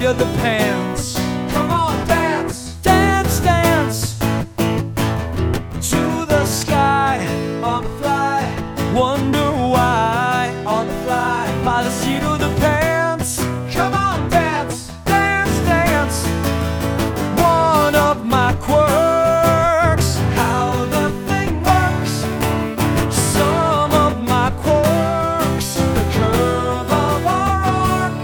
seat of the pants. Come on, dance, Dance, dance to the sky. on the fly, Wonder why on the fly. by the seat of the pants. Come on, dance, Dance, dance, one of my quirks. how the thing works. Some of my quirks. The curve of our arc.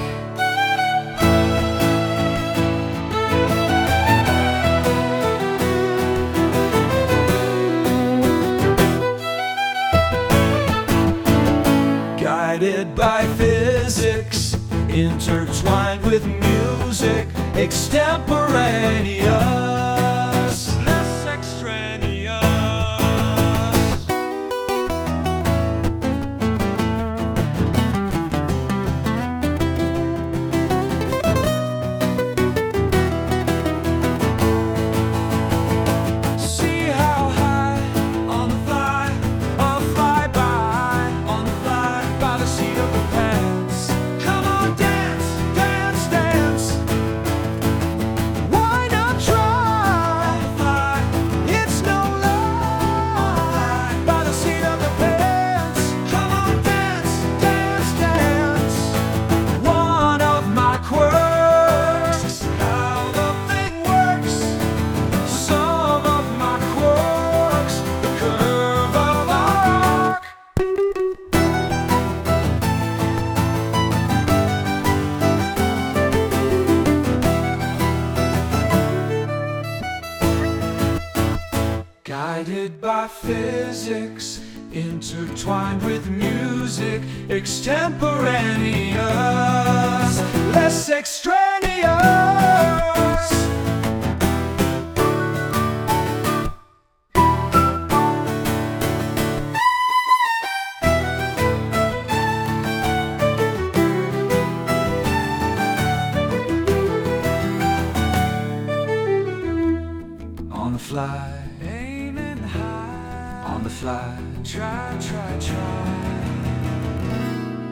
Guided by physics, intertwined with music, extemporaneous, less extraneous. See how high On the fly, I'll fly by on the fly. by the seat of the pants. Come on, dance, Dance, dance. Why not try? fly, It's no lie. By the seat of the pants. come on, dance. Dance, dance. One of my quirks. How the thing works. Some of my quirks. The curve of our arc. Guided by physics, intertwined with music, extemporaneous, less extraneous. On the fly, Aiming high. on the fly. Try, try, try.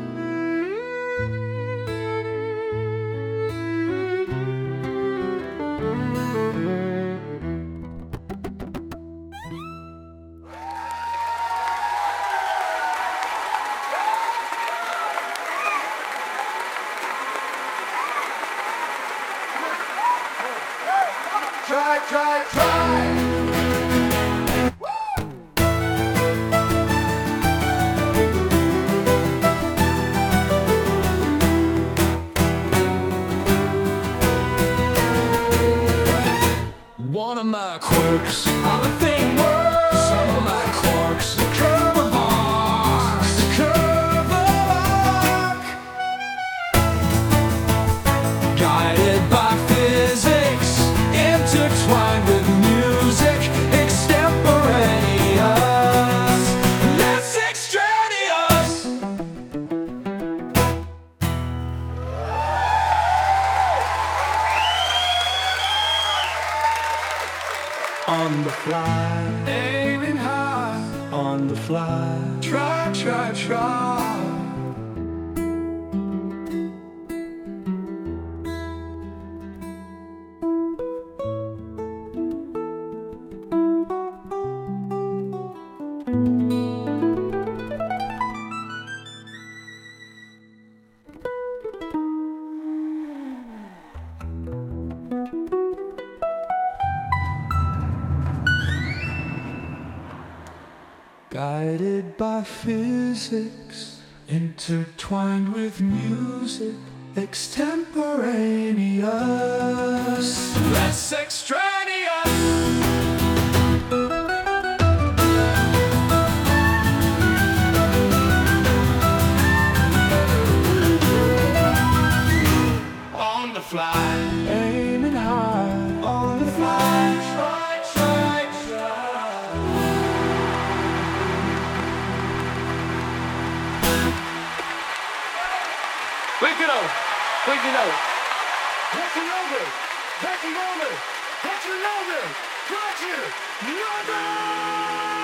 Try, try, try. One of my quirks. How the thing works. Some of my quirks. The curve of arc. The curve of arc. Guided by physics, intertwined with music, extemporaneous, less extraneous. On the fly, Aiming high. on the fly. Try, try, try. Guided by physics, intertwined with music, extemporaneous, less extraneous. On the fly. Aiming high, on the fly. Try, try, try. Wake it up, wake it up. Taking over. Taking over. Taking over. Got you. Number.